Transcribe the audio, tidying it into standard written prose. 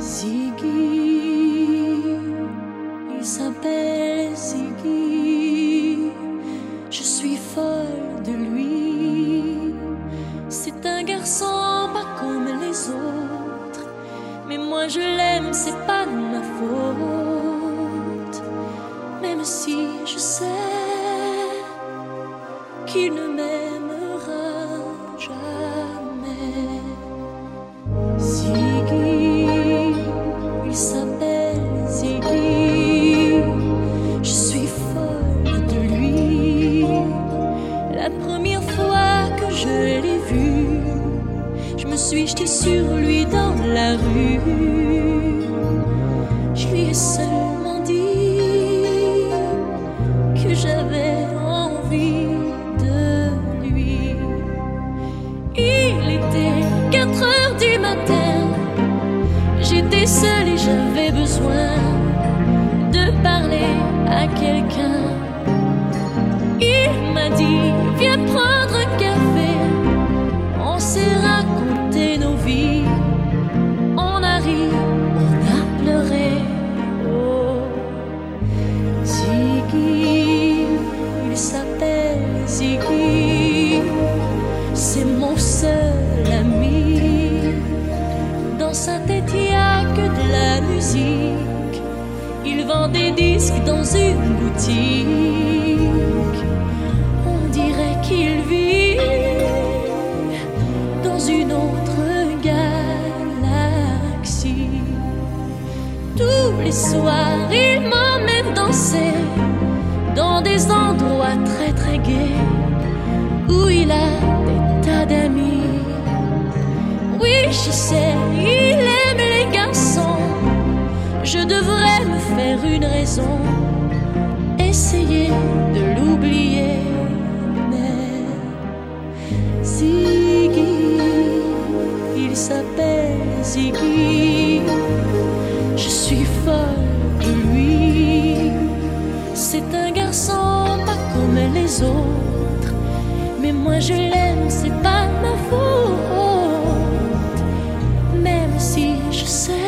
Ziggy, il s'appelle Ziggy, je suis folle de lui. C'est un garçon pas comme les autres, mais moi je l'aime, c'est pas de ma faute. Même si je sais qu'il ne m'aimera jamais. Ziggy, il s'appelle Ziggy, je suis folle de lui. La première fois que je l'ai vu, je me suis jetée sur lui dans la rue. Je lui ai seulement dit que j'avais envie de lui. Il était 4 heures du matin, j'étais seule et j'avais besoin de parler à quelqu'un. Il m'a dit, viens prendre un café. On s'est raconté nos vies, on a ri, on a pleuré. Oh, Ziggy, il s'appelle Ziggy, c'est mon seul ami. Dans sa tête il n'y a que de la musique, il vend des disques dans une boutique. On dirait qu'il vit dans une autre galaxie. Tous les soirs il m'emmène danser dans des endroits très très gais où il a des tas d'amis. Oui, je sais, il aime les garçons. Je devrais me faire une raison, essayer de l'oublier. Mais Ziggy, il s'appelle Ziggy, je suis folle de lui. C'est un garçon pas comme les autres, mais moi je l'aime, c'est pas ma faute. Même si je sais